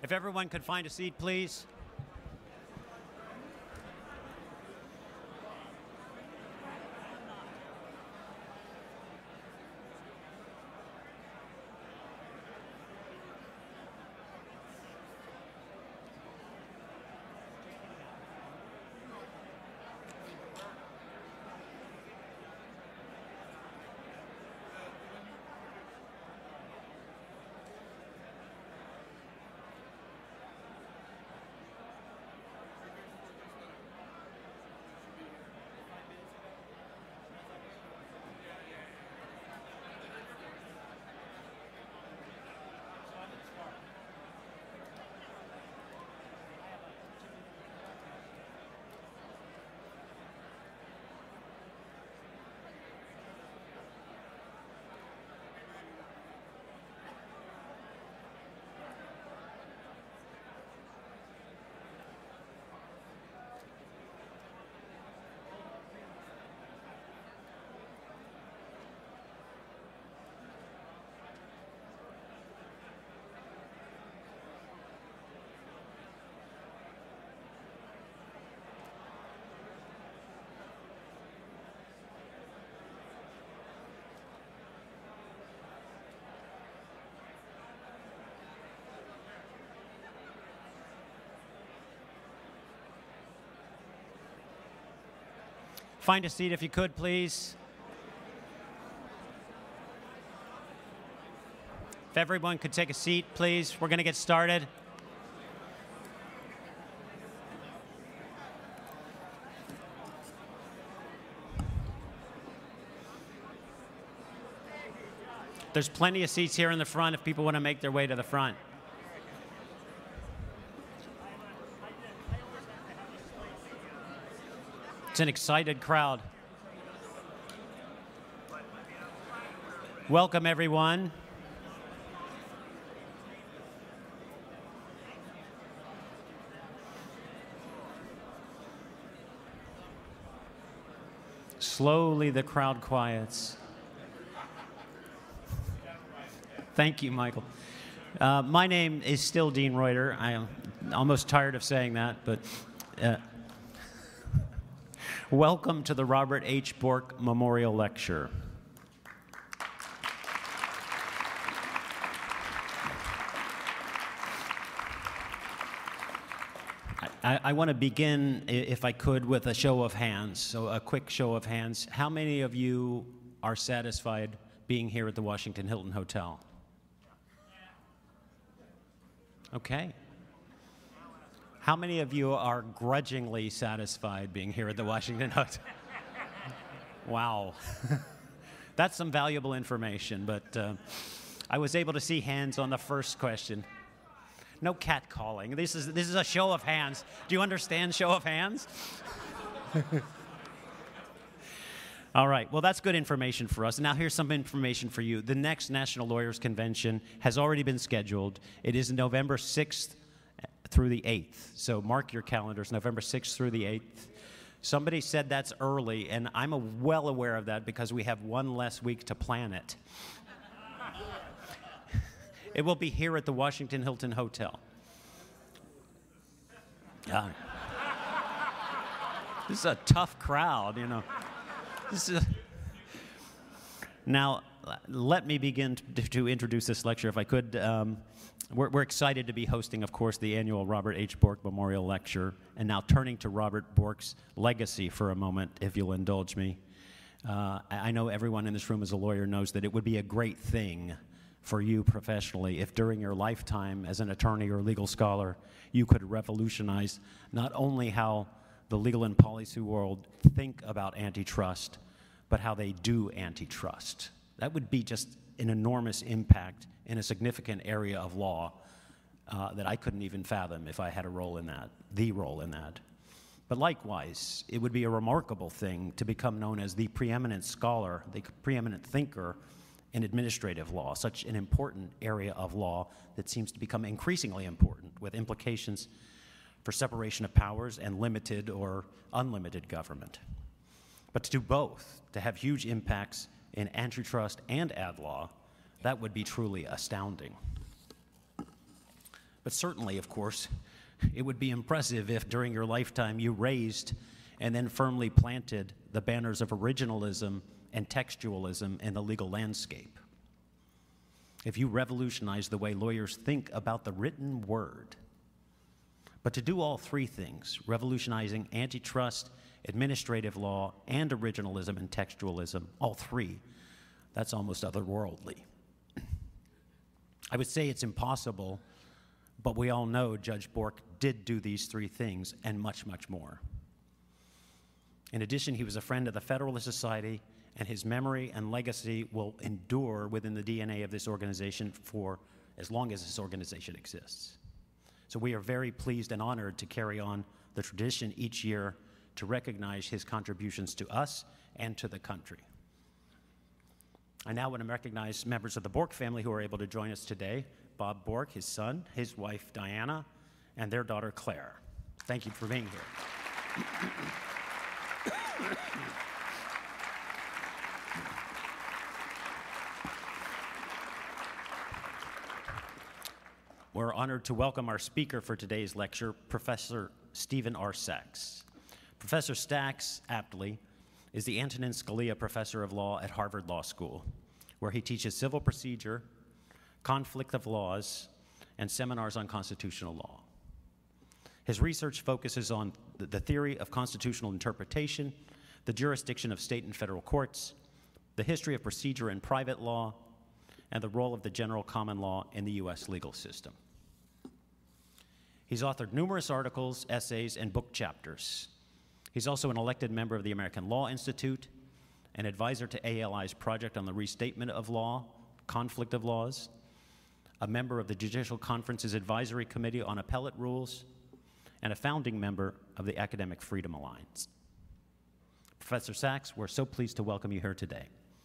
If everyone could find a seat, please. Find a seat if you could, please. If everyone could take a seat, please. We're going to get started. There's plenty of seats here in the front if people want to make their way to the front. It's an excited crowd. Welcome, everyone. Slowly, the crowd quiets. Thank you, Michael. My name is still Dean Reuter. I am almost tired of saying that, but welcome to the Robert H. Bork Memorial Lecture. I want to begin, if I could, with a show of hands. So a quick show of hands. How many of you are satisfied being here at the Washington Hilton Hotel? Okay. How many of you are grudgingly satisfied being here at the Washington Hotel? Wow. That's some valuable information, but I was able to see hands on the first question. No catcalling. This is a show of hands. Do you understand show of hands? All right. Well, that's good information for us. Now here's some information for you. The next National Lawyers Convention has already been scheduled. It is November 6th through the 8th. So mark your calendars, November 6th through the 8th. Somebody said that's early, and I'm well aware of that because we have one less week to plan it. It will be here at the Washington Hilton Hotel. This is a tough crowd, you know. Now, let me begin to introduce this lecture, if I could. We're excited to be hosting, of course, the annual Robert H. Bork Memorial Lecture, and now turning to Robert Bork's legacy for a moment, if you'll indulge me. I know everyone in this room as a lawyer knows that it would be a great thing for you professionally if during your lifetime as an attorney or legal scholar, you could revolutionize not only how the legal and policy world think about antitrust, but how they do antitrust. That would be just an enormous impact in a significant area of law that I couldn't even fathom if I had a role in that, the role in that. But likewise, it would be a remarkable thing to become known as the preeminent scholar, the preeminent thinker in administrative law, such an important area of law that seems to become increasingly important with implications for separation of powers and limited or unlimited government. But to do both, to have huge impacts in antitrust and ad law, that would be truly astounding. But certainly, of course, it would be impressive if during your lifetime you raised and then firmly planted the banners of originalism and textualism in the legal landscape. If you revolutionized the way lawyers think about the written word. But to do all three things, revolutionizing antitrust, administrative law, and originalism and textualism, all three, that's almost otherworldly. I would say it's impossible, but we all know Judge Bork did do these three things and much, much more. In addition, he was a friend of the Federalist Society, and his memory and legacy will endure within the DNA of this organization for as long as this organization exists. So we are very pleased and honored to carry on the tradition each year to recognize his contributions to us and to the country. I now want to recognize members of the Bork family who are able to join us today: Bob Bork, his son, his wife Diana, and their daughter Claire. Thank you for being here. We're honored to welcome our speaker for today's lecture, Professor Stephen R. Sachs. Professor Sachs, aptly, is the Antonin Scalia Professor of Law at Harvard Law School, where he teaches civil procedure, conflict of laws, and seminars on constitutional law. His research focuses on the theory of constitutional interpretation, the jurisdiction of state and federal courts, the history of procedure in private law, and the role of the general common law in the U.S. legal system. He's authored numerous articles, essays, and book chapters. He's also an elected member of the American Law Institute, an advisor to ALI's project on the restatement of law, conflict of laws, a member of the Judicial Conference's Advisory Committee on Appellate Rules, and a founding member of the Academic Freedom Alliance. Professor Sachs, we're so pleased to welcome you here today.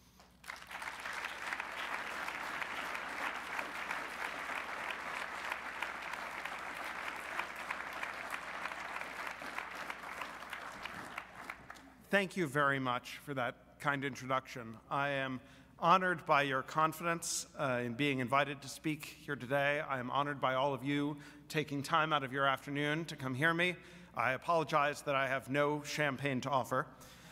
Thank you very much for that kind introduction. I am honored by your confidence in being invited to speak here today. I am honored by all of you taking time out of your afternoon to come hear me. I apologize that I have no champagne to offer.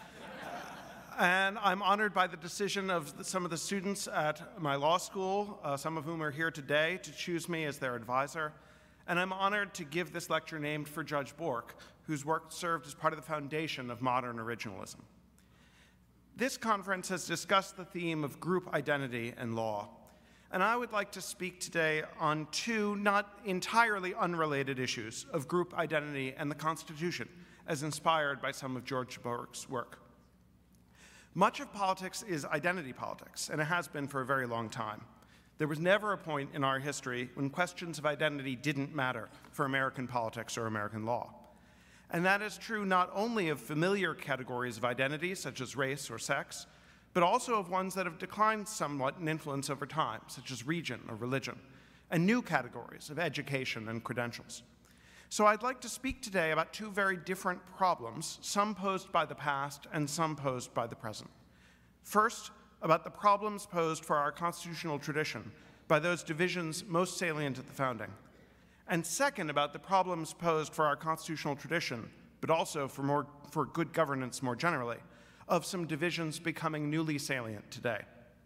And I'm honored by the decision of some of the students at my law school, some of whom are here today, to choose me as their advisor. And I'm honored to give this lecture named for Judge Bork, whose work served as part of the foundation of modern originalism. This conference has discussed the theme of group identity and law, and I would like to speak today on two not entirely unrelated issues of group identity and the Constitution, as inspired by some of George Bork's work. Much of politics is identity politics, and it has been for a very long time. There was never a point in our history when questions of identity didn't matter for American politics or American law. And that is true not only of familiar categories of identity, such as race or sex, but also of ones that have declined somewhat in influence over time, such as region or religion, and new categories of education and credentials. So I'd like to speak today about two very different problems, some posed by the past and some posed by the present. First, about the problems posed for our constitutional tradition by those divisions most salient at the founding. And second, about the problems posed for our constitutional tradition, but also for good governance more generally, of some divisions becoming newly salient today.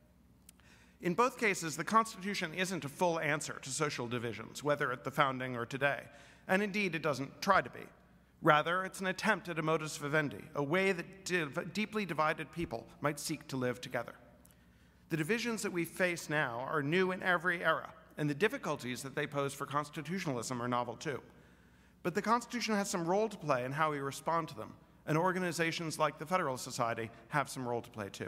In both cases, the Constitution isn't a full answer to social divisions, whether at the founding or today, and indeed it doesn't try to be. Rather, it's an attempt at a modus vivendi, a way that deeply divided people might seek to live together. The divisions that we face now are new in every era, and the difficulties that they pose for constitutionalism are novel too. But the Constitution has some role to play in how we respond to them, and organizations like the Federalist Society have some role to play too.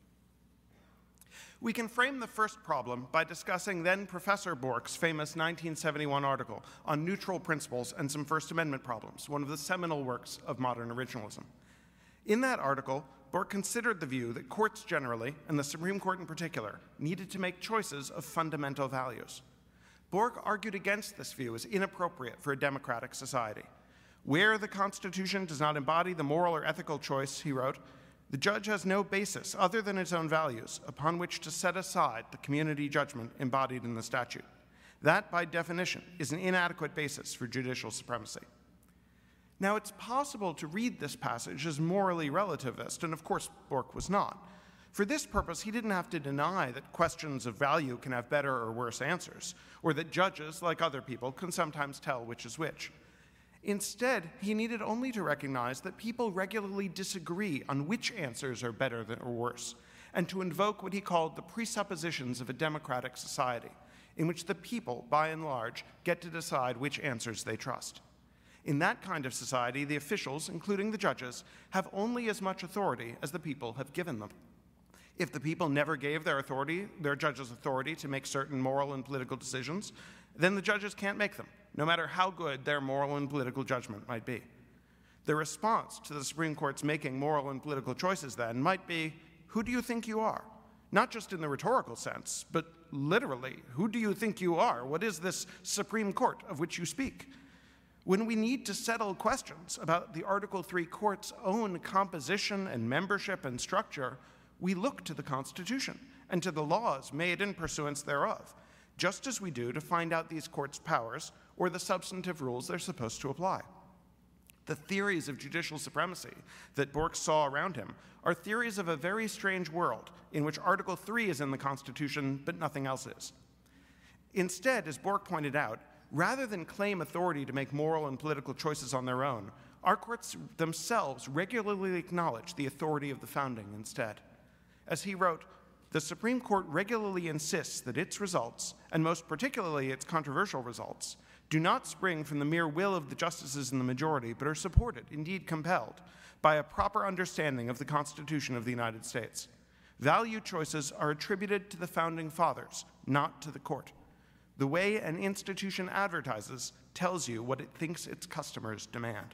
We can frame the first problem by discussing then Professor Bork's famous 1971 article on neutral principles and some First Amendment problems, one of the seminal works of modern originalism. In that article, Bork considered the view that courts generally, and the Supreme Court in particular, needed to make choices of fundamental values. Bork argued against this view as inappropriate for a democratic society. Where the Constitution does not embody the moral or ethical choice, he wrote, the judge has no basis other than its own values upon which to set aside the community judgment embodied in the statute. That, by definition, is an inadequate basis for judicial supremacy. Now, it's possible to read this passage as morally relativist, and of course, Bork was not. For this purpose, he didn't have to deny that questions of value can have better or worse answers, or that judges, like other people, can sometimes tell which is which. Instead, he needed only to recognize that people regularly disagree on which answers are better or worse, and to invoke what he called the presuppositions of a democratic society, in which the people, by and large, get to decide which answers they trust. In that kind of society, the officials, including the judges, have only as much authority as the people have given them. If the people never gave their judges authority to make certain moral and political decisions, then the judges can't make them, no matter how good their moral and political judgment might be. The response to the Supreme Court's making moral and political choices then might be, who do you think you are? Not just in the rhetorical sense, but literally, who do you think you are? What is this Supreme Court of which you speak? When we need to settle questions about the Article III Court's own composition and membership and structure, we look to the Constitution and to the laws made in pursuance thereof, just as we do to find out these courts' powers or the substantive rules they're supposed to apply. The theories of judicial supremacy that Bork saw around him are theories of a very strange world in which Article III is in the Constitution, but nothing else is. Instead, as Bork pointed out, rather than claim authority to make moral and political choices on their own, our courts themselves regularly acknowledge the authority of the founding instead. As he wrote, the Supreme Court regularly insists that its results, and most particularly its controversial results, do not spring from the mere will of the justices in the majority, but are supported, indeed compelled, by a proper understanding of the Constitution of the United States. Value choices are attributed to the Founding Fathers, not to the court. The way an institution advertises tells you what it thinks its customers demand.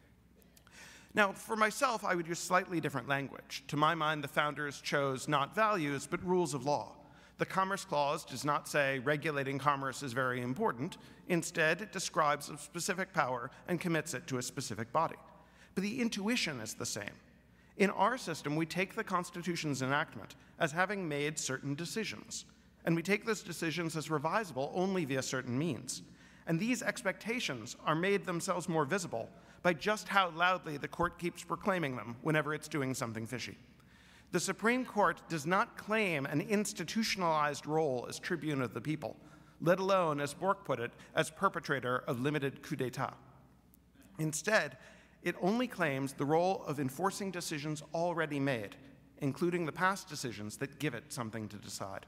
Now, for myself, I would use slightly different language. To my mind, the founders chose not values, but rules of law. The Commerce Clause does not say regulating commerce is very important. Instead, it describes a specific power and commits it to a specific body. But the intuition is the same. In our system, we take the Constitution's enactment as having made certain decisions, and we take those decisions as revisable only via certain means. And these expectations are made themselves more visible by just how loudly the court keeps proclaiming them whenever it's doing something fishy. The Supreme Court does not claim an institutionalized role as tribune of the people, let alone, as Bork put it, as perpetrator of limited coups d'etat. Instead, it only claims the role of enforcing decisions already made, including the past decisions that give it something to decide.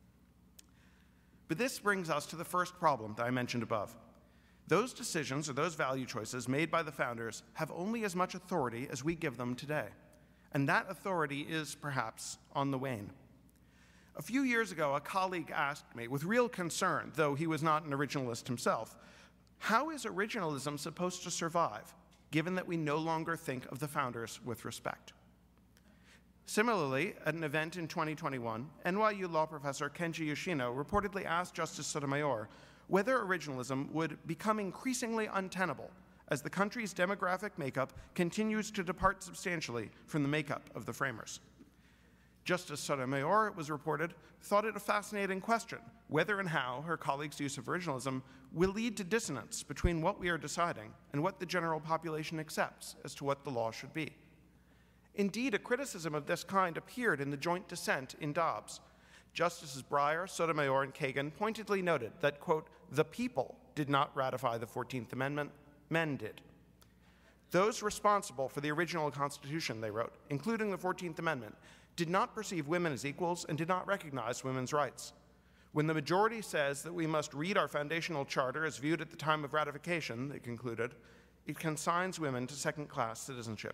But this brings us to the first problem that I mentioned above. Those decisions or those value choices made by the founders have only as much authority as we give them today. And that authority is, perhaps, on the wane. A few years ago, a colleague asked me, with real concern, though he was not an originalist himself, how is originalism supposed to survive, given that we no longer think of the founders with respect? Similarly, at an event in 2021, NYU law professor Kenji Yoshino reportedly asked Justice Sotomayor whether originalism would become increasingly untenable as the country's demographic makeup continues to depart substantially from the makeup of the framers. Justice Sotomayor, it was reported, thought it a fascinating question whether and how her colleagues' use of originalism will lead to dissonance between what we are deciding and what the general population accepts as to what the law should be. Indeed, a criticism of this kind appeared in the joint dissent in Dobbs. Justices Breyer, Sotomayor, and Kagan pointedly noted that, quote, the people did not ratify the 14th Amendment, men did. Those responsible for the original Constitution, they wrote, including the 14th Amendment, did not perceive women as equals and did not recognize women's rights. When the majority says that we must read our foundational charter as viewed at the time of ratification, they concluded, it consigns women to second-class citizenship.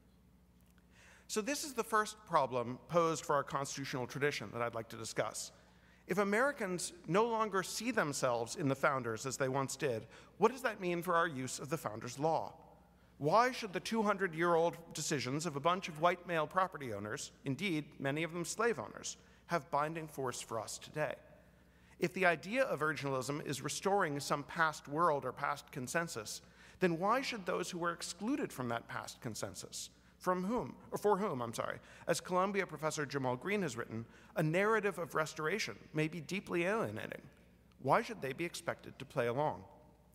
So this is the first problem posed for our constitutional tradition that I'd like to discuss. If Americans no longer see themselves in the founders as they once did, what does that mean for our use of the founders' law? Why should the 200-year-old decisions of a bunch of white male property owners, indeed many of them slave owners, have binding force for us today? If the idea of originalism is restoring some past world or past consensus, then why should those who were excluded from that past consensus, for whom, as Columbia professor Jamal Green has written, a narrative of restoration may be deeply alienating. why should they be expected to play along?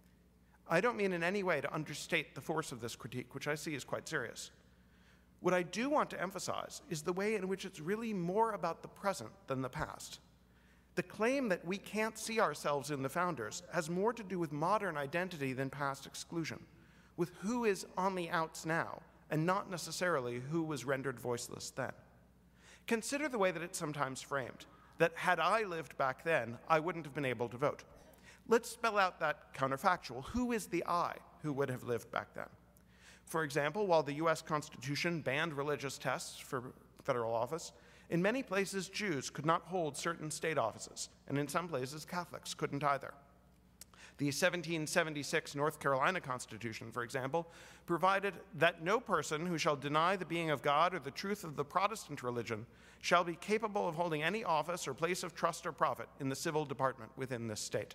I don't mean in any way to understate the force of this critique, which I see as quite serious. What I do want to emphasize is the way in which it's really more about the present than the past. The claim that we can't see ourselves in the founders has more to do with modern identity than past exclusion, with who is on the outs now, and not necessarily who was rendered voiceless then. Consider the way that it's sometimes framed, that had I lived back then, I wouldn't have been able to vote. Let's spell out that counterfactual. Who is the I who would have lived back then? For example, while the US Constitution banned religious tests for federal office, in many places Jews could not hold certain state offices, and in some places Catholics couldn't either. The 1776 North Carolina Constitution, for example, provided that no person who shall deny the being of God or the truth of the Protestant religion shall be capable of holding any office or place of trust or profit in the civil department within this state.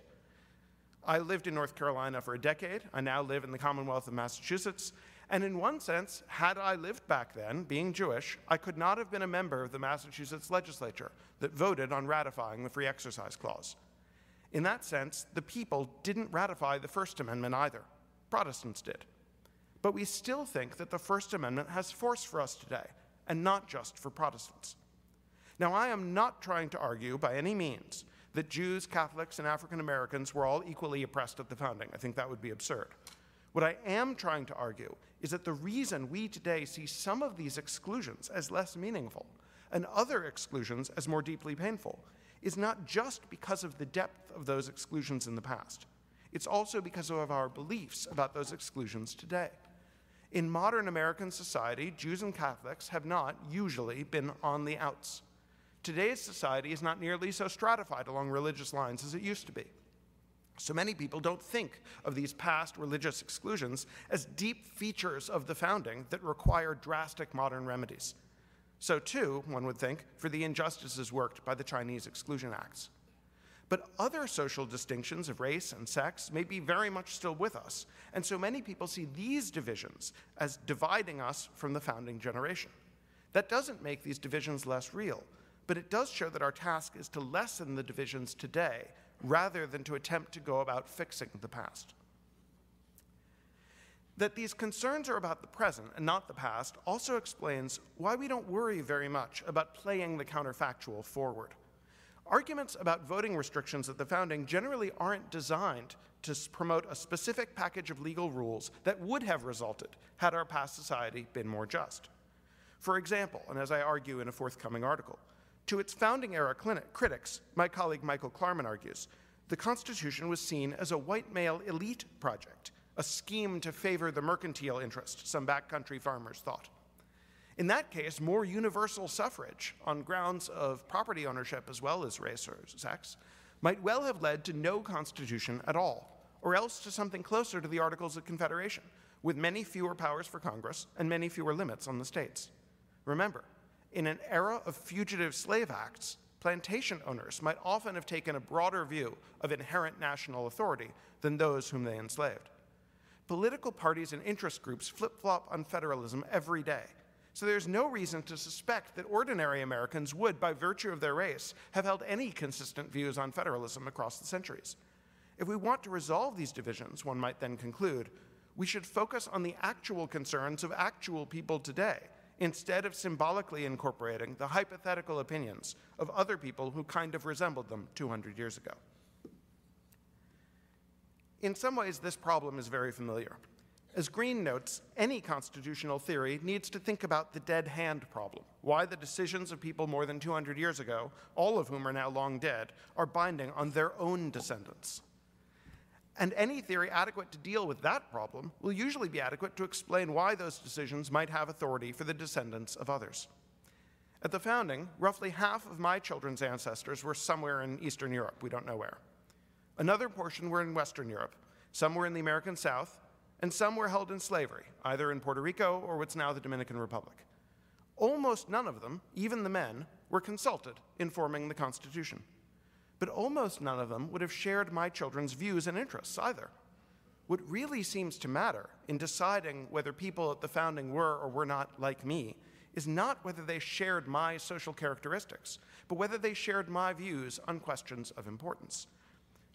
I lived in North Carolina for a decade. I now live in the Commonwealth of Massachusetts. And in one sense, had I lived back then, being Jewish, I could not have been a member of the Massachusetts legislature that voted on ratifying the Free Exercise Clause. In that sense, the people didn't ratify the First Amendment either. Protestants did. But we still think that the First Amendment has force for us today, and not just for Protestants. Now, I am not trying to argue by any means that Jews, Catholics, and African Americans were all equally oppressed at the founding. I think that would be absurd. What I am trying to argue is that the reason we today see some of these exclusions as less meaningful and other exclusions as more deeply painful is not just because of the depth of those exclusions in the past. It's also because of our beliefs about those exclusions today. In modern American society, Jews and Catholics have not usually been on the outs. Today's society is not nearly so stratified along religious lines as it used to be. So many people don't think of these past religious exclusions as deep features of the founding that require drastic modern remedies. So too, one would think, for the injustices worked by the Chinese Exclusion Acts. But other social distinctions of race and sex may be very much still with us, and so many people see these divisions as dividing us from the founding generation. That doesn't make these divisions less real, but it does show that our task is to lessen the divisions today rather than to attempt to go about fixing the past. That these concerns are about the present and not the past also explains why we don't worry very much about playing the counterfactual forward. Arguments about voting restrictions at the founding generally aren't designed to promote a specific package of legal rules that would have resulted had our past society been more just. For example, and as I argue in a forthcoming article, to its founding era critics, my colleague Michael Klarman argues, the Constitution was seen as a white male elite project, a scheme to favor the mercantile interest, some backcountry farmers thought. In that case, more universal suffrage on grounds of property ownership as well as race or sex might well have led to no Constitution at all, or else to something closer to the Articles of Confederation, with many fewer powers for Congress and many fewer limits on the states. Remember, in an era of fugitive slave acts, plantation owners might often have taken a broader view of inherent national authority than those whom they enslaved. Political parties and interest groups flip-flop on federalism every day, so there's no reason to suspect that ordinary Americans would, by virtue of their race, have held any consistent views on federalism across the centuries. If we want to resolve these divisions, one might then conclude, we should focus on the actual concerns of actual people today, instead of symbolically incorporating the hypothetical opinions of other people who kind of resembled them 200 years ago. In some ways, this problem is very familiar. As Green notes, any constitutional theory needs to think about the dead hand problem, why the decisions of people more than 200 years ago, all of whom are now long dead, are binding on their own descendants. And any theory adequate to deal with that problem will usually be adequate to explain why those decisions might have authority for the descendants of others. At the founding, roughly half of my children's ancestors were somewhere in Eastern Europe, we don't know where. Another portion were in Western Europe, some were in the American South, and some were held in slavery, either in Puerto Rico or what's now the Dominican Republic. Almost none of them, even the men, were consulted in forming the Constitution. But almost none of them would have shared my children's views and interests either. What really seems to matter in deciding whether people at the founding were or were not like me is not whether they shared my social characteristics, but whether they shared my views on questions of importance.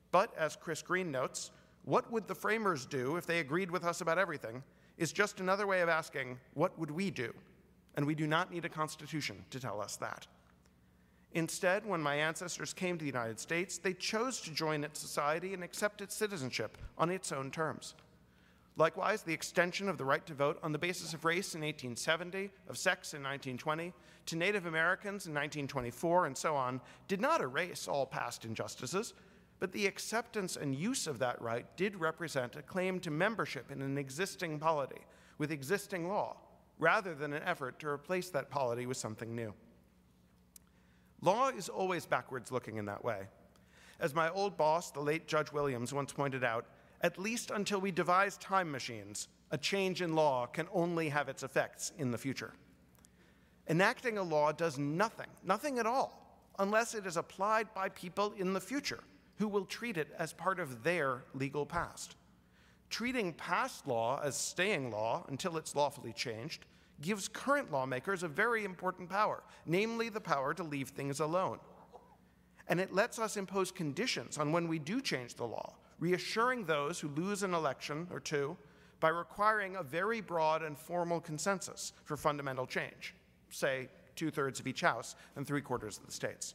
But as Chris Green notes, what would the framers do if they agreed with us about everything is just another way of asking, what would we do? And we do not need a constitution to tell us that. Instead, when my ancestors came to the United States, they chose to join its society and accept its citizenship on its own terms. Likewise, the extension of the right to vote on the basis of race in 1870, of sex in 1920, to Native Americans in 1924, and so on, did not erase all past injustices, but the acceptance and use of that right did represent a claim to membership in an existing polity with existing law, rather than an effort to replace that polity with something new. Law is always backwards looking in that way. As my old boss, the late Judge Williams, once pointed out, at least until we devise time machines, a change in law can only have its effects in the future. Enacting a law does nothing at all, unless it is applied by people in the future who will treat it as part of their legal past. Treating past law as staying law until it's lawfully changed gives current lawmakers a very important power, namely the power to leave things alone. And it lets us impose conditions on when we do change the law, reassuring those who lose an election or two by requiring a very broad and formal consensus for fundamental change, say 2/3 of each house and 3/4 of the states.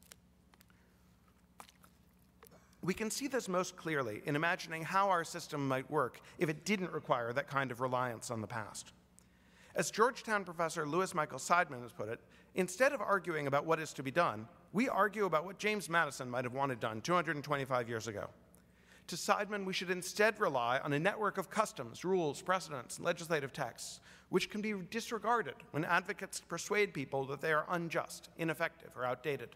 We can see this most clearly in imagining how our system might work if it didn't require that kind of reliance on the past. As Georgetown professor Louis Michael Seidman has put it, instead of arguing about what is to be done, we argue about what James Madison might have wanted done 225 years ago. To Seidman, we should instead rely on a network of customs, rules, precedents, and legislative texts, which can be disregarded when advocates persuade people that they are unjust, ineffective, or outdated.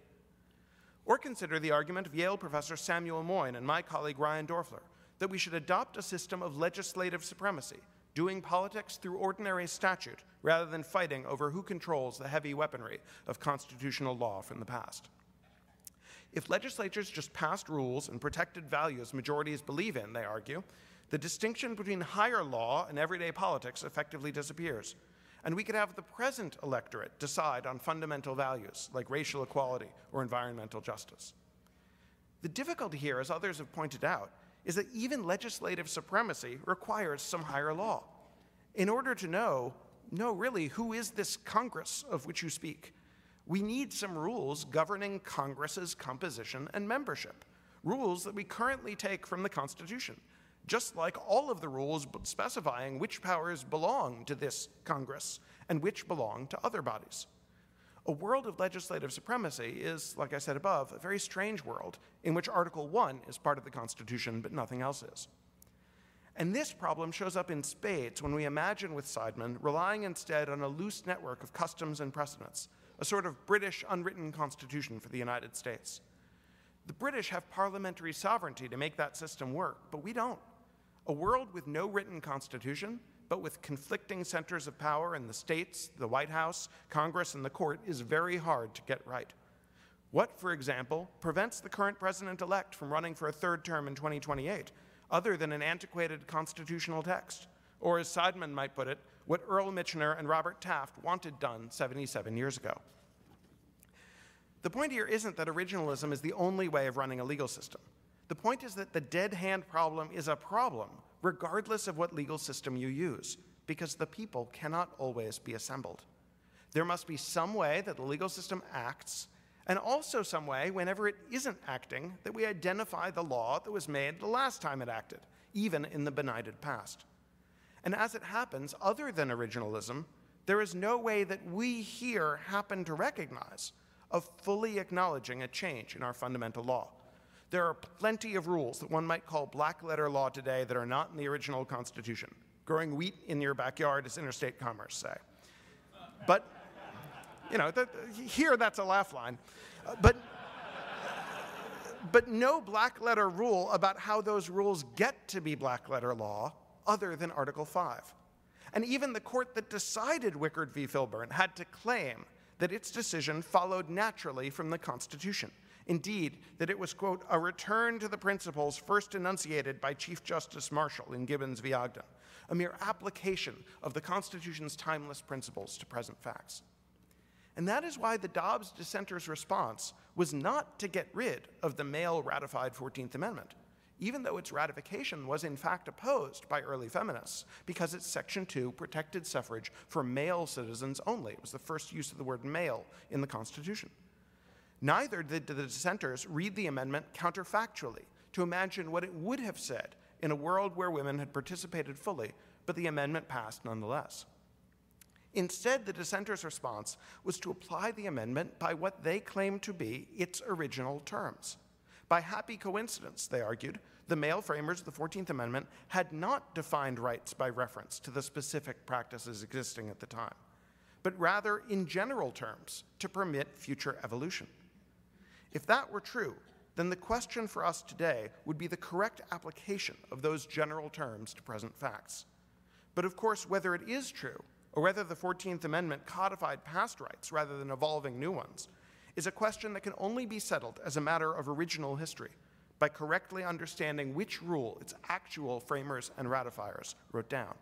Or consider the argument of Yale professor Samuel Moyn and my colleague Ryan Dorfler, that we should adopt a system of legislative supremacy, doing politics through ordinary statute rather than fighting over who controls the heavy weaponry of constitutional law from the past. If legislatures just passed rules and protected values majorities believe in, they argue, the distinction between higher law and everyday politics effectively disappears, and we could have the present electorate decide on fundamental values like racial equality or environmental justice. The difficulty here, as others have pointed out, is that even legislative supremacy requires some higher law. In order to know really, who is this Congress of which you speak? We need some rules governing Congress's composition and membership, rules that we currently take from the Constitution, just like all of the rules specifying which powers belong to this Congress and which belong to other bodies. A world of legislative supremacy is, like I said above, a very strange world in which Article 1 is part of the Constitution but nothing else is. And this problem shows up in spades when we imagine with Seidman relying instead on a loose network of customs and precedents, a sort of British unwritten constitution for the United States. The British have parliamentary sovereignty to make that system work, but we don't. A world with no written constitution, but with conflicting centers of power in the states, the White House, Congress, and the court is very hard to get right. What, for example, prevents the current president-elect from running for a third term in 2028, other than an antiquated constitutional text? Or as Seidman might put it, what Earl Michener and Robert Taft wanted done 77 years ago. The point here isn't that originalism is the only way of running a legal system. The point is that the dead hand problem is a problem, regardless of what legal system you use, because the people cannot always be assembled. There must be some way that the legal system acts, and also some way, whenever it isn't acting, that we identify the law that was made the last time it acted, even in the benighted past. And as it happens, other than originalism, there is no way that we here happen to recognize of fully acknowledging a change in our fundamental law. There are plenty of rules that one might call black letter law today that are not in the original Constitution. Growing wheat in your backyard is interstate commerce, say. But, here that's a laugh line. But no black letter rule about how those rules get to be black letter law other than Article 5. And even the court that decided Wickard v. Filburn had to claim that its decision followed naturally from the Constitution. Indeed, that it was, quote, a return to the principles first enunciated by Chief Justice Marshall in Gibbons v. Ogden, a mere application of the Constitution's timeless principles to present facts. And that is why the Dobbs dissenters' response was not to get rid of the male-ratified 14th Amendment, even though its ratification was in fact opposed by early feminists, because its Section 2 protected suffrage for male citizens only. It was the first use of the word male in the Constitution. Neither did the dissenters read the amendment counterfactually to imagine what it would have said in a world where women had participated fully, but the amendment passed nonetheless. Instead, the dissenters' response was to apply the amendment by what they claimed to be its original terms. By happy coincidence, they argued, the male framers of the 14th Amendment had not defined rights by reference to the specific practices existing at the time, but rather in general terms to permit future evolution. If that were true, then the question for us today would be the correct application of those general terms to present facts. But of course, whether it is true, or whether the 14th Amendment codified past rights rather than evolving new ones, is a question that can only be settled as a matter of original history by correctly understanding which rule its actual framers and ratifiers wrote down.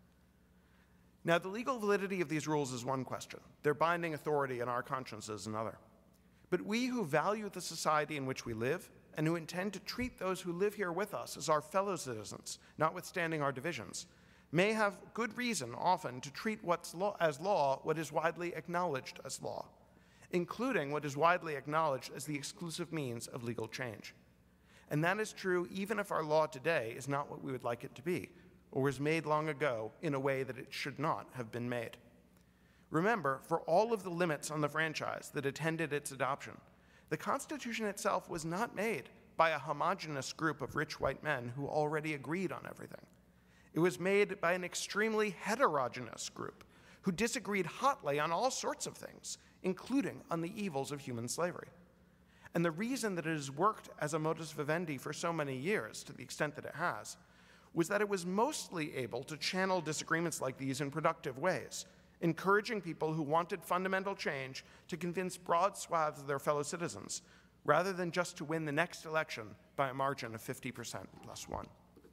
Now, the legal validity of these rules is one question. Their binding authority in our consciences another. But we who value the society in which we live and who intend to treat those who live here with us as our fellow citizens, notwithstanding our divisions, may have good reason often to treat as law what is widely acknowledged as law, including what is widely acknowledged as the exclusive means of legal change. And that is true even if our law today is not what we would like it to be, or was made long ago in a way that it should not have been made. Remember, for all of the limits on the franchise that attended its adoption, the Constitution itself was not made by a homogeneous group of rich white men who already agreed on everything. It was made by an extremely heterogeneous group who disagreed hotly on all sorts of things, including on the evils of human slavery. And the reason that it has worked as a modus vivendi for so many years, to the extent that it has, was that it was mostly able to channel disagreements like these in productive ways, encouraging people who wanted fundamental change to convince broad swaths of their fellow citizens, rather than just to win the next election by a margin of 50% plus one.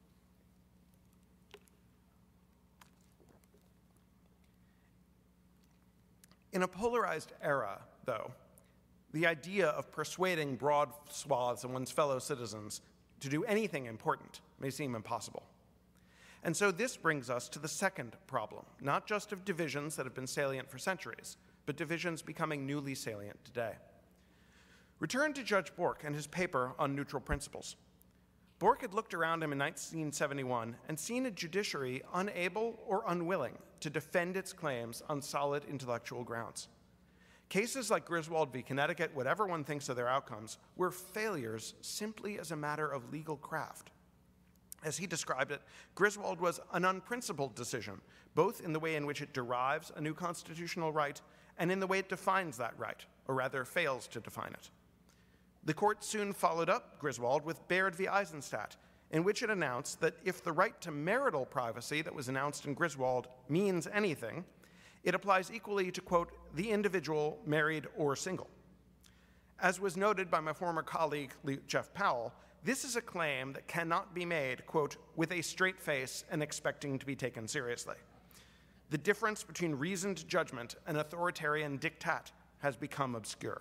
In a polarized era, though, the idea of persuading broad swaths of one's fellow citizens to do anything important may seem impossible. And so this brings us to the second problem, not just of divisions that have been salient for centuries, but divisions becoming newly salient today. Return to Judge Bork and his paper on neutral principles. Bork had looked around him in 1971 and seen a judiciary unable or unwilling to defend its claims on solid intellectual grounds. Cases like Griswold v. Connecticut, whatever one thinks of their outcomes, were failures simply as a matter of legal craft. As he described it, Griswold was an unprincipled decision, both in the way in which it derives a new constitutional right and in the way it defines that right, or rather fails to define it. The court soon followed up Griswold with Baird v. Eisenstadt, in which it announced that if the right to marital privacy that was announced in Griswold means anything, it applies equally to, quote, the individual, married or single. As was noted by my former colleague, Jeff Powell, this is a claim that cannot be made, quote, with a straight face and expecting to be taken seriously. The difference between reasoned judgment and authoritarian diktat has become obscure.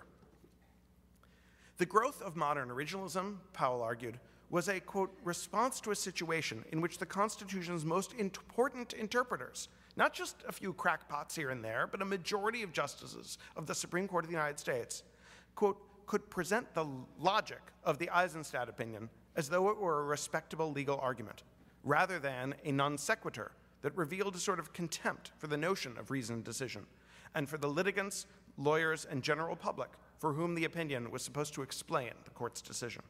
The growth of modern originalism, Powell argued, was a, quote, response to a situation in which the Constitution's most important interpreters, not just a few crackpots here and there, but a majority of justices of the Supreme Court of the United States, quote, could present the logic of the Eisenstadt opinion as though it were a respectable legal argument, rather than a non sequitur that revealed a sort of contempt for the notion of reasoned decision, and for the litigants, lawyers, and general public for whom the opinion was supposed to explain the court's decision.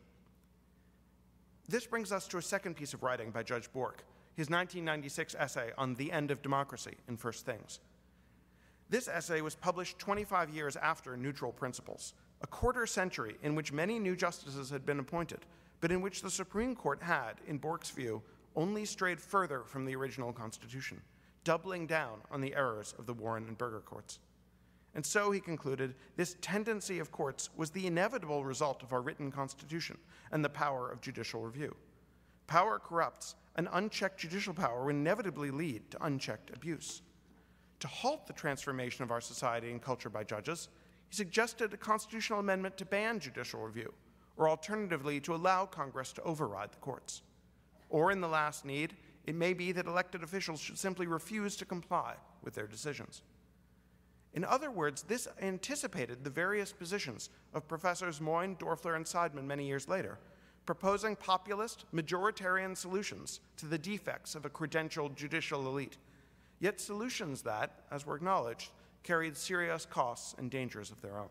This brings us to a second piece of writing by Judge Bork, his 1996 essay on the end of democracy in First Things. This essay was published 25 years after Neutral Principles, a quarter century in which many new justices had been appointed, but in which the Supreme Court had, in Bork's view, only strayed further from the original Constitution, doubling down on the errors of the Warren and Burger courts. And so, he concluded, this tendency of courts was the inevitable result of our written Constitution and the power of judicial review. Power corrupts, and unchecked judicial power will inevitably lead to unchecked abuse. to halt the transformation of our society and culture by judges, he suggested a constitutional amendment to ban judicial review, or alternatively, to allow Congress to override the courts. Or in the last need, it may be that elected officials should simply refuse to comply with their decisions. In other words, this anticipated the various positions of Professors Moyne, Dorfler, and Seidman many years later, proposing populist, majoritarian solutions to the defects of a credentialed judicial elite, yet solutions that, as were acknowledged, carried serious costs and dangers of their own.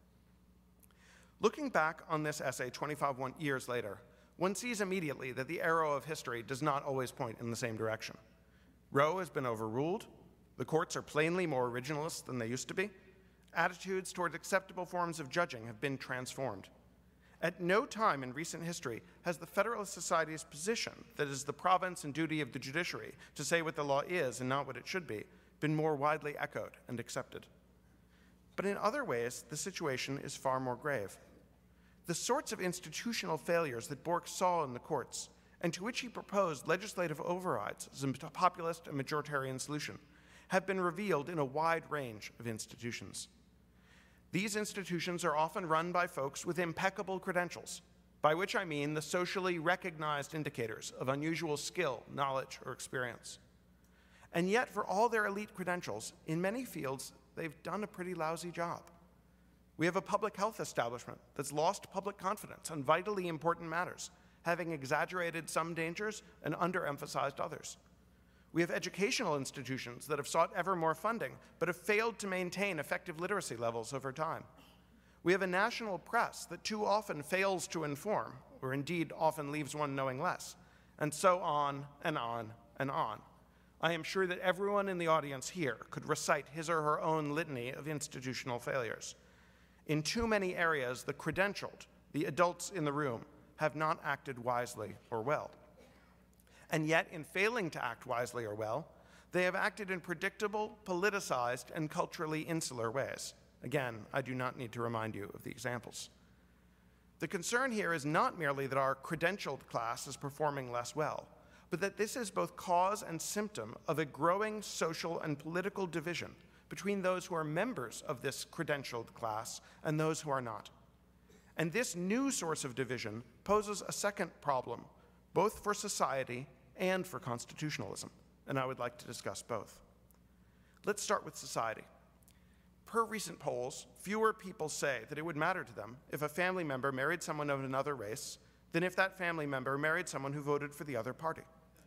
Looking back on this essay 25 years later, one sees immediately that the arrow of history does not always point in the same direction. Roe has been overruled, the courts are plainly more originalist than they used to be, attitudes toward acceptable forms of judging have been transformed. At no time in recent history has the Federalist Society's position, that it is the province and duty of the judiciary to say what the law is and not what it should be, been more widely echoed and accepted. But in other ways, the situation is far more grave. The sorts of institutional failures that Bork saw in the courts, and to which he proposed legislative overrides as a populist and majoritarian solution, have been revealed in a wide range of institutions. These institutions are often run by folks with impeccable credentials, by which I mean the socially recognized indicators of unusual skill, knowledge, or experience. And yet, for all their elite credentials, in many fields, they've done a pretty lousy job. We have a public health establishment that's lost public confidence on vitally important matters, having exaggerated some dangers and underemphasized others. We have educational institutions that have sought ever more funding, but have failed to maintain effective literacy levels over time. We have a national press that too often fails to inform, or indeed often leaves one knowing less, and so on and on and on. I am sure that everyone in the audience here could recite his or her own litany of institutional failures. In too many areas, the credentialed, the adults in the room, have not acted wisely or well. And yet, in failing to act wisely or well, they have acted in predictable, politicized, and culturally insular ways. Again, I do not need to remind you of the examples. The concern here is not merely that our credentialed class is performing less well, but that this is both cause and symptom of a growing social and political division between those who are members of this credentialed class and those who are not. And this new source of division poses a second problem, both for society and for constitutionalism, and I would like to discuss both. Let's start with society. Per recent polls, fewer people say that it would matter to them if a family member married someone of another race than if that family member married someone who voted for the other party.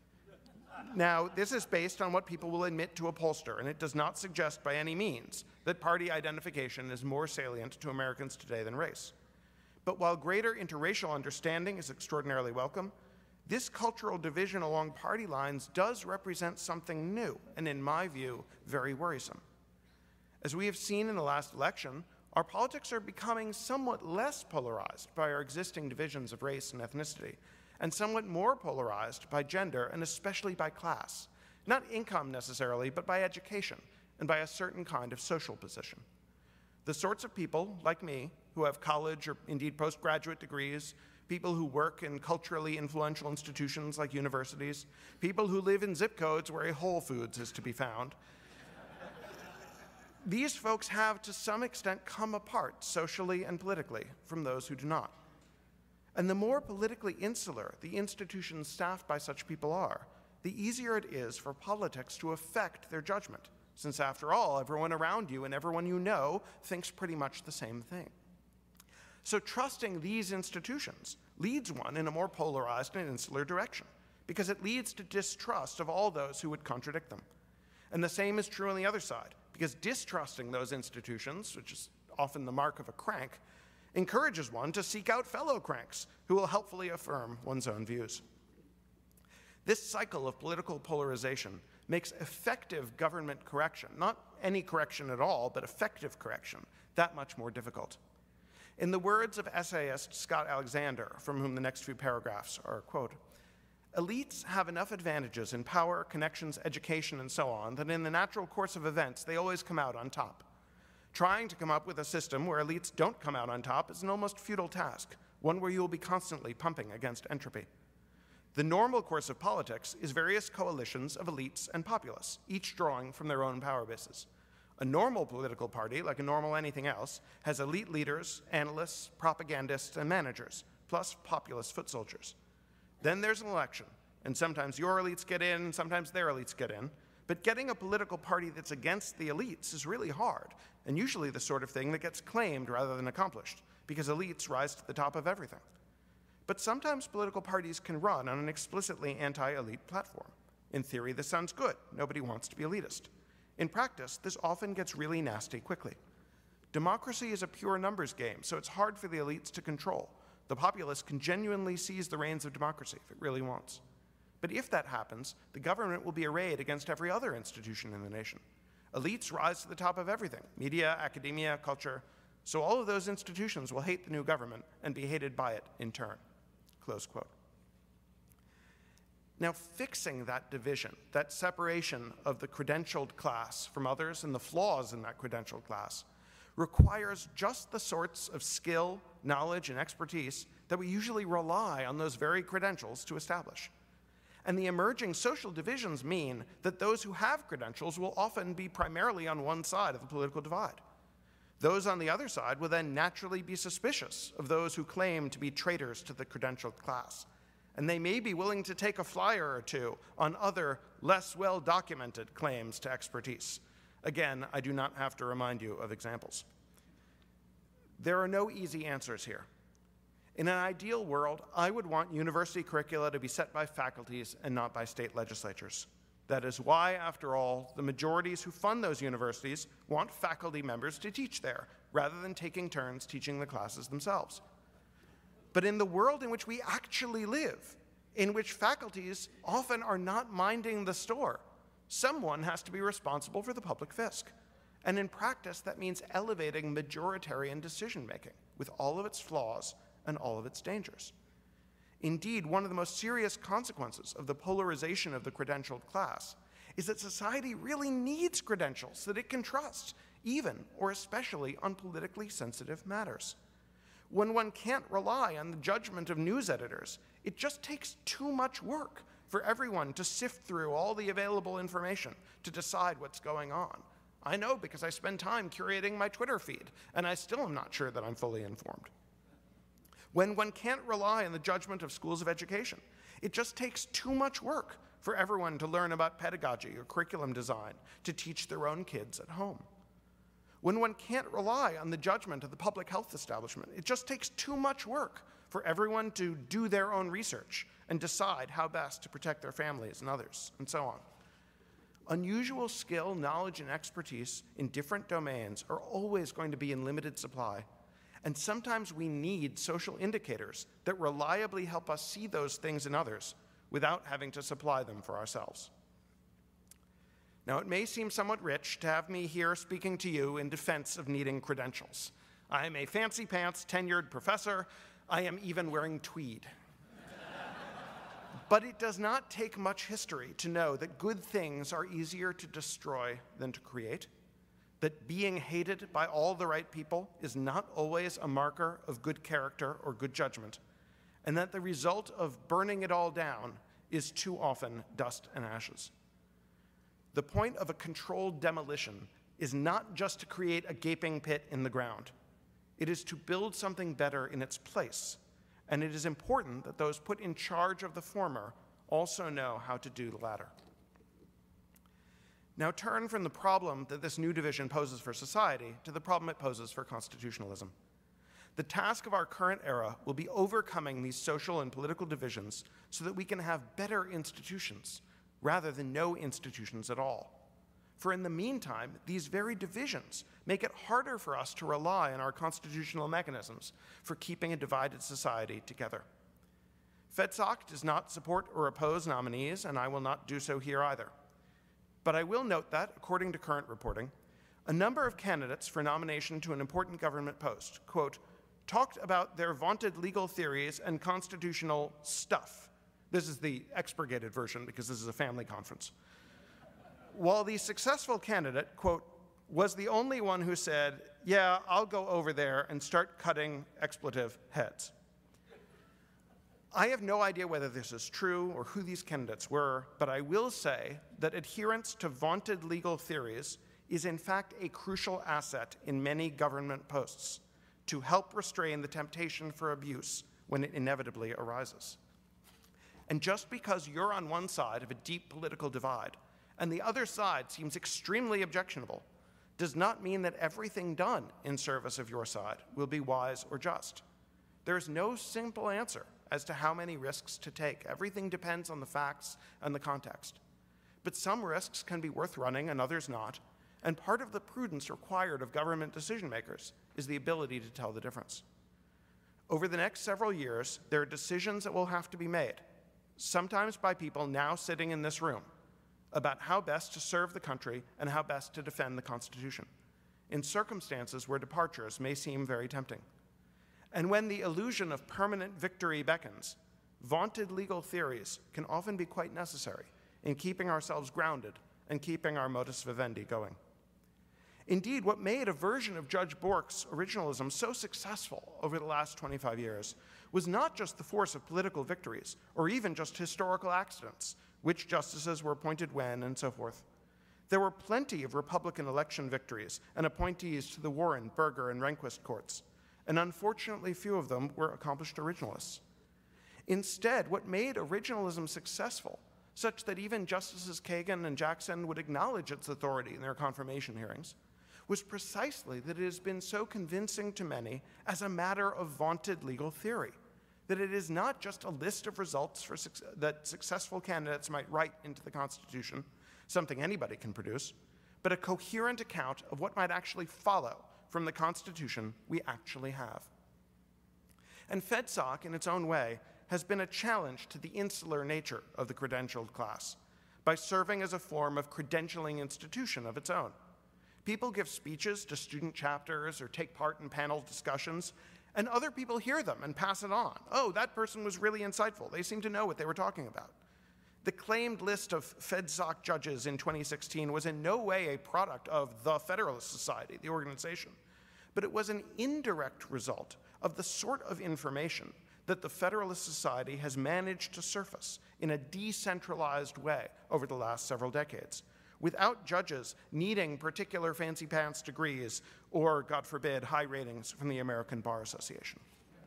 Now, this is based on what people will admit to a pollster, and it does not suggest by any means that party identification is more salient to Americans today than race. But while greater interracial understanding is extraordinarily welcome, this cultural division along party lines does represent something new, and in my view, very worrisome. As we have seen in the last election, our politics are becoming somewhat less polarized by our existing divisions of race and ethnicity, and somewhat more polarized by gender and especially by class. Not income necessarily, but by education and by a certain kind of social position. The sorts of people, like me, who have college or indeed postgraduate degrees, people who work in culturally influential institutions like universities, people who live in zip codes where a Whole Foods is to be found, these folks have to some extent come apart socially and politically from those who do not. And the more politically insular the institutions staffed by such people are, the easier it is for politics to affect their judgment, since after all, everyone around you and everyone you know thinks pretty much the same thing. So trusting these institutions leads one in a more polarized and insular direction, because it leads to distrust of all those who would contradict them. And the same is true on the other side, because distrusting those institutions, which is often the mark of a crank, encourages one to seek out fellow cranks who will helpfully affirm one's own views. This cycle of political polarization makes effective government correction, not any correction at all, but effective correction, that much more difficult. In the words of essayist Scott Alexander, from whom the next few paragraphs are a quote, elites have enough advantages in power, connections, education, and so on that in the natural course of events, they always come out on top. Trying to come up with a system where elites don't come out on top is an almost futile task, one where you will be constantly pumping against entropy. The normal course of politics is various coalitions of elites and populace, each drawing from their own power bases. A normal political party, like a normal anything else, has elite leaders, analysts, propagandists, and managers, plus populist foot soldiers. Then there's an election, and sometimes your elites get in, sometimes their elites get in. But getting a political party that's against the elites is really hard, and usually the sort of thing that gets claimed rather than accomplished, because elites rise to the top of everything. But sometimes political parties can run on an explicitly anti-elite platform. In theory, this sounds good. Nobody wants to be elitist. In practice, this often gets really nasty quickly. Democracy is a pure numbers game, so it's hard for the elites to control. The populace can genuinely seize the reins of democracy if it really wants. But if that happens, the government will be arrayed against every other institution in the nation. Elites rise to the top of everything: media, academia, culture. So all of those institutions will hate the new government and be hated by it in turn. Close quote. Now, fixing that division, that separation of the credentialed class from others and the flaws in that credentialed class, requires just the sorts of skill, knowledge, and expertise that we usually rely on those very credentials to establish. And the emerging social divisions mean that those who have credentials will often be primarily on one side of the political divide. Those on the other side will then naturally be suspicious of those who claim to be traitors to the credentialed class. And they may be willing to take a flyer or two on other, less well-documented claims to expertise. Again, I do not have to remind you of examples. There are no easy answers here. In an ideal world, I would want university curricula to be set by faculties and not by state legislatures. That is why, after all, the majorities who fund those universities want faculty members to teach there, rather than taking turns teaching the classes themselves. But in the world in which we actually live, in which faculties often are not minding the store, someone has to be responsible for the public fisc. And in practice, that means elevating majoritarian decision-making with all of its flaws and all of its dangers. Indeed, one of the most serious consequences of the polarization of the credentialed class is that society really needs credentials that it can trust, even or especially on politically sensitive matters. When one can't rely on the judgment of news editors, it just takes too much work for everyone to sift through all the available information to decide what's going on. I know because I spend time curating my Twitter feed, and I still am not sure that I'm fully informed. When one can't rely on the judgment of schools of education, it just takes too much work for everyone to learn about pedagogy or curriculum design to teach their own kids at home. When one can't rely on the judgment of the public health establishment, it just takes too much work for everyone to do their own research and decide how best to protect their families and others, and so on. Unusual skill, knowledge, and expertise in different domains are always going to be in limited supply. And sometimes we need social indicators that reliably help us see those things in others without having to supply them for ourselves. Now, it may seem somewhat rich to have me here speaking to you in defense of needing credentials. I am a fancy pants tenured professor. I am even wearing tweed. But it does not take much history to know that good things are easier to destroy than to create, that being hated by all the right people is not always a marker of good character or good judgment, and that the result of burning it all down is too often dust and ashes. The point of a controlled demolition is not just to create a gaping pit in the ground. It is to build something better in its place, and it is important that those put in charge of the former also know how to do the latter. Now turn from the problem that this new division poses for society to the problem it poses for constitutionalism. The task of our current era will be overcoming these social and political divisions so that we can have better institutions rather than no institutions at all. For in the meantime, these very divisions make it harder for us to rely on our constitutional mechanisms for keeping a divided society together. FedSoc does not support or oppose nominees, and I will not do so here either. But I will note that, according to current reporting, a number of candidates for nomination to an important government post, quote, talked about their vaunted legal theories and constitutional stuff. This is the expurgated version because this is a family conference. While the successful candidate, quote, was the only one who said, yeah, I'll go over there and start cutting expletive heads. I have no idea whether this is true or who these candidates were, but I will say that adherence to vaunted legal theories is in fact a crucial asset in many government posts to help restrain the temptation for abuse when it inevitably arises. And just because you're on one side of a deep political divide and the other side seems extremely objectionable does not mean that everything done in service of your side will be wise or just. There is no simple answer as to how many risks to take. Everything depends on the facts and the context. But some risks can be worth running and others not, and part of the prudence required of government decision makers is the ability to tell the difference. Over the next several years, there are decisions that will have to be made, sometimes by people now sitting in this room, about how best to serve the country and how best to defend the Constitution, in circumstances where departures may seem very tempting. And when the illusion of permanent victory beckons, vaunted legal theories can often be quite necessary in keeping ourselves grounded and keeping our modus vivendi going. Indeed, what made a version of Judge Bork's originalism so successful over the last 25 years was not just the force of political victories or even just historical accidents, which justices were appointed when and so forth. There were plenty of Republican election victories and appointees to the Warren, Burger, and Rehnquist courts, and unfortunately few of them were accomplished originalists. Instead, what made originalism successful, such that even Justices Kagan and Jackson would acknowledge its authority in their confirmation hearings, was precisely that it has been so convincing to many as a matter of vaunted legal theory, that it is not just a list of results that successful candidates might write into the Constitution, something anybody can produce, but a coherent account of what might actually follow from the Constitution we actually have. And FEDSOC, in its own way, has been a challenge to the insular nature of the credentialed class by serving as a form of credentialing institution of its own. People give speeches to student chapters or take part in panel discussions, and other people hear them and pass it on. Oh, that person was really insightful. They seem to know what they were talking about. The claimed list of FEDSOC judges in 2016 was in no way a product of the Federalist Society, the organization, but it was an indirect result of the sort of information that the Federalist Society has managed to surface in a decentralized way over the last several decades, without judges needing particular fancy pants degrees or, God forbid, high ratings from the American Bar Association.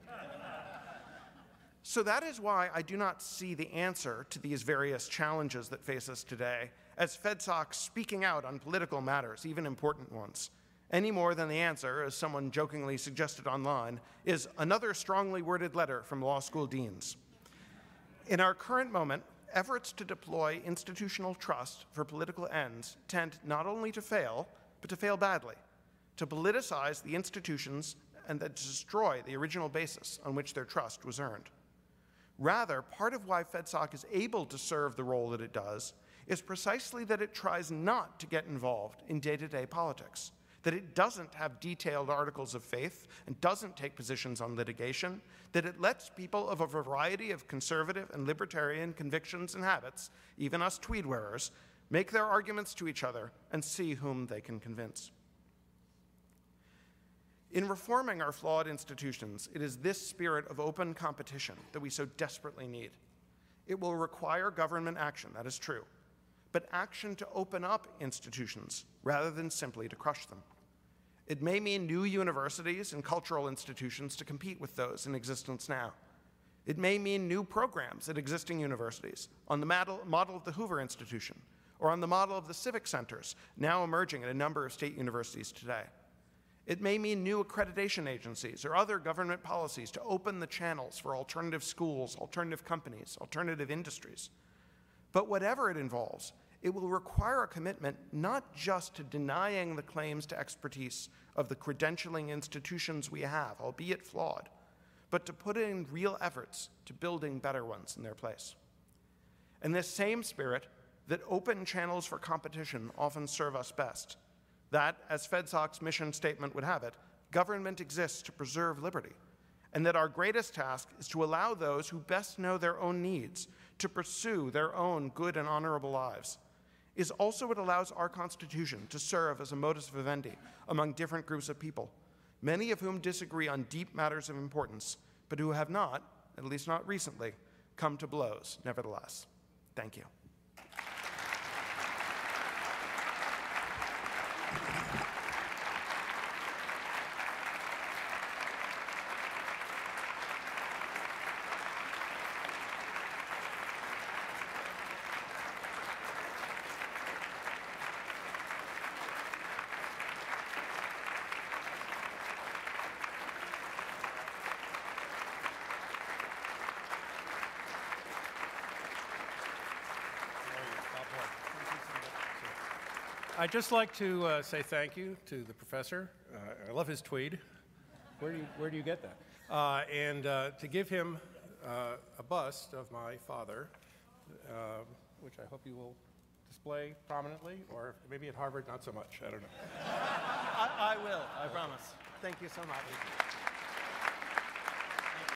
So that is why I do not see the answer to these various challenges that face us today as FEDSOC speaking out on political matters, even important ones, any more than the answer, as someone jokingly suggested online, is another strongly worded letter from law school deans. In our current moment, efforts to deploy institutional trust for political ends tend not only to fail, but to fail badly, to politicize the institutions and to destroy the original basis on which their trust was earned. Rather, part of why FEDSOC is able to serve the role that it does is precisely that it tries not to get involved in day-to-day politics, that it doesn't have detailed articles of faith and doesn't take positions on litigation, that it lets people of a variety of conservative and libertarian convictions and habits, even us tweed wearers, make their arguments to each other and see whom they can convince. In reforming our flawed institutions, it is this spirit of open competition that we so desperately need. It will require government action, that is true, but action to open up institutions rather than simply to crush them. It may mean new universities and cultural institutions to compete with those in existence now. It may mean new programs at existing universities on the model of the Hoover Institution or on the model of the civic centers now emerging at a number of state universities today. It may mean new accreditation agencies or other government policies to open the channels for alternative schools, alternative companies, alternative industries. But whatever it involves, it will require a commitment not just to denying the claims to expertise of the credentialing institutions we have, albeit flawed, but to put in real efforts to building better ones in their place. In this same spirit, that open channels for competition often serve us best, that, as FEDSOC's mission statement would have it, government exists to preserve liberty, and that our greatest task is to allow those who best know their own needs to pursue their own good and honorable lives, is also what allows our Constitution to serve as a modus vivendi among different groups of people, many of whom disagree on deep matters of importance, but who have not, at least not recently, come to blows nevertheless. Thank you. I'd just like to say thank you to the professor. I love his tweed. Where do you get that? And to give him a bust of my father, which I hope you will display prominently, or maybe at Harvard, not so much. I don't know. I will, I promise. Thank you so much.